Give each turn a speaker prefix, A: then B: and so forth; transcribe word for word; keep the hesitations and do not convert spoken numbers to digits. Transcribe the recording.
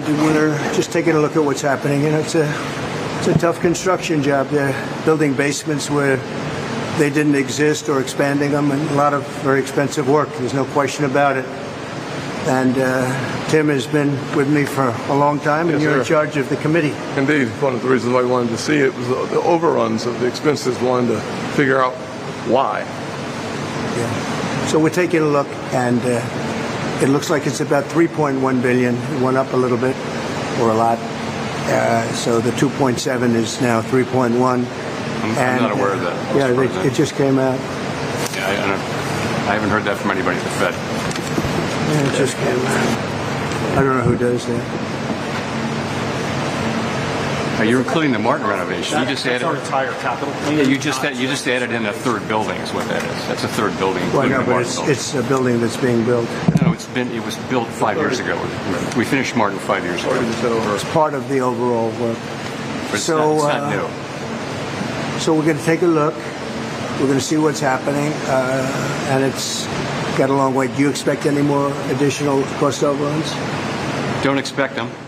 A: we're just taking a look at what's happening. You know, it's a it's a tough construction job. They're building basements where they didn't exist or expanding them, and a lot of very expensive work. There's no question about it. And uh, Tim has been with me for a long time, and
B: yes,
A: you're
B: sir.
A: in charge of the committee.
B: Indeed. One of the reasons I wanted to see it was the, the overruns of the expenses, wanted to figure out why.
A: Yeah. So we're taking a look, and uh, it looks like it's about three point one billion dollars. It went up a little bit, or a lot. Uh, so the two point seven is now three point one.
C: I'm,
A: and,
C: I'm not aware of that.
A: Uh, yeah, it, it just came out.
C: Yeah, I, I, don't, I haven't heard that from anybody at the Fed.
A: Yeah, it just came out. I don't know who does that.
C: Are you including the Martin renovation? You just
D: That's
C: added.
D: our entire capital.
C: Yeah, you just you just added in a third building, is what that is. That's a third building.
A: Well,
C: including
A: no,
C: the
A: but
C: Martin
A: it's,
C: building.
A: it's a building that's being built.
C: No, it's been it was built five years ago. We finished Martin five years ago.
A: It's part of the overall work.
C: But it's
A: So,
C: not, it's not
A: uh,
C: new.
A: So we're going to take a look. We're going to see what's happening, uh, and it's got a long way. Do you expect any more additional cost overruns?
C: Don't expect them.